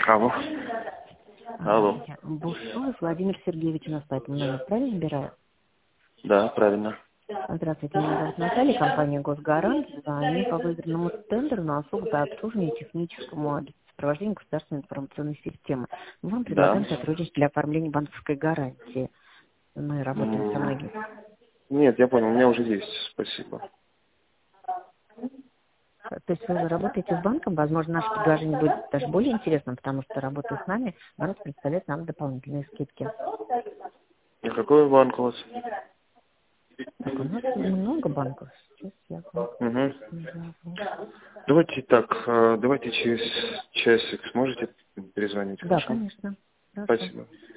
Алло. Алло. Бушуев Владимир Сергеевич у нас по этому номеру правильно набираю? Да, правильно. Здравствуйте, меня зовут Наталья, компания «Госгарант». Звоню по выигранному тендеру на услугу по обслуживанию и техническому сопровождению государственной информационной системы. Мы вам Да. предлагаем сотрудничать для оформления банковской гарантии. Мы работаем со многими. Нет, я понял, у меня уже есть, спасибо. То есть вы работаете с банком, возможно, наше предложение будет даже более интересным, потому что работая с нами, банк представляет нам дополнительные скидки. А какой банк у вас? Так, у нас много банков. Сейчас я вам Угу. назову. Давайте так, давайте через часик сможете перезвонить, Да, хорошо? конечно. Хорошо. Спасибо.